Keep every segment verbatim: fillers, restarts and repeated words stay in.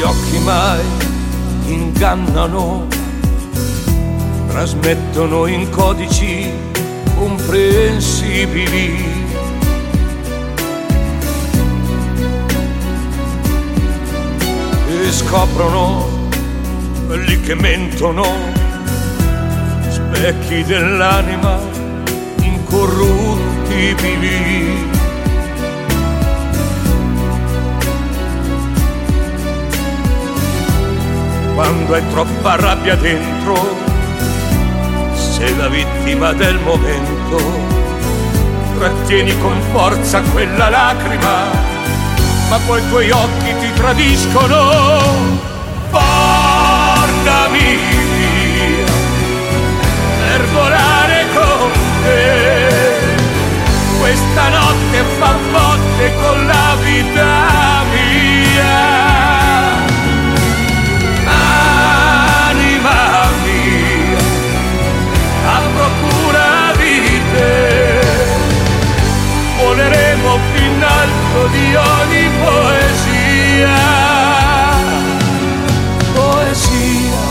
occhi mai ingannano, trasmettono in codici comprensibili. E scoprono quelli che mentono, specchi dell'anima incorruttibili. Quando hai troppa rabbia dentro, sei la vittima del momento, trattieni con forza quella lacrima, ma poi i tuoi occhi ti tradiscono. Portami via per volare con te, questa notte fa botte con la vita mia. Voleremo più in alto di ogni poesia. Poesia,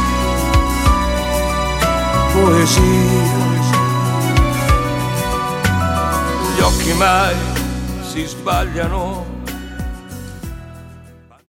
poesia. Gli occhi mai si sbagliano,